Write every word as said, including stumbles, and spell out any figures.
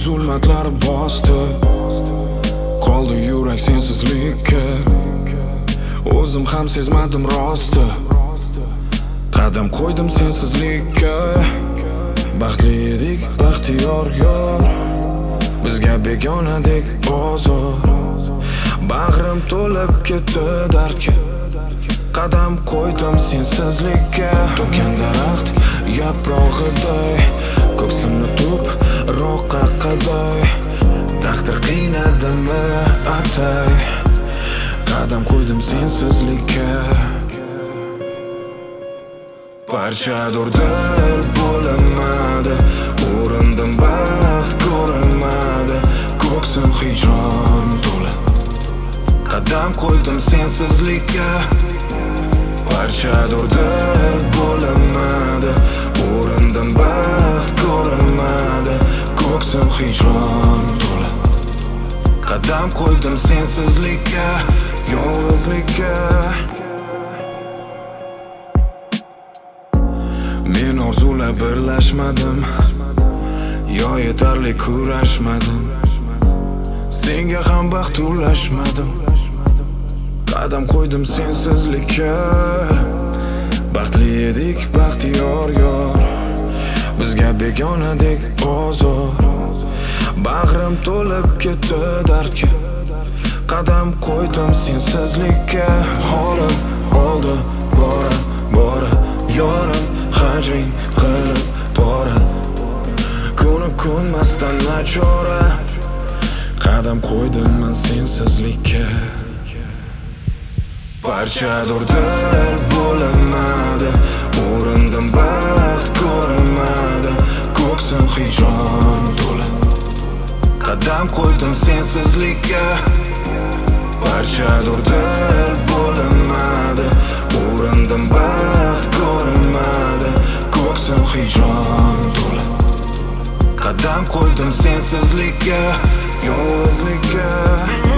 zulmatlar bosdi, qoldi yurak sensizlikka. O'zim ham sezmadim rosti, qadam qo'ydim sensizlikka. Baxtli edik, baxtiyor yor, bizga begonadek bozor. Bag'rim to'lib ketdi dardga, qadam qo'ydim sensizlikka. To'kkan daraxt yaprog'iday, ko'ksimni tuproq qaqqaday. Taqdir qiynadimi atay, qadam qo'ydim sensizlikka. Parchadur dil bo'linmadi, urindim baxt ko'rinmadi. Ko'ksim hijron to'la, qadam qo'ydim sensizlikka. Parchadur dil bo'linmadi, urindim baxt ko'rinmadi. Ko'ksim hijron to'la, qadam qo'ydim sensizlikka, yolg'izlikka. Men orzular birlashmadim, yo yetarli kurashmadim. Senga ham baxt ulashmadim, qadam qo'ydim sensizlikka. Baxtli edik, baxtiyor yor, bizga begonadek bozor. Bag'rim to'lib ketdi dardga, qadam qo'ydim sensizlikka. Holim oldi bora bora, yorim hajring qilib bora. Ko'nib ko'nmasdan nachora, qadam qo'ydim men sensizlikka. Parchadur dil bo'linmadi, urindim baxt ko'rinmadi. Ko'ksim hijron to'la, qadam qo'ydim sensizlikka. Parchadur dil bo'linmadi, urindim baxt ko'rinmadi. Ko'ksim hijron to'la, qadam qo'ydim sensizlikka, yolg'izlikka.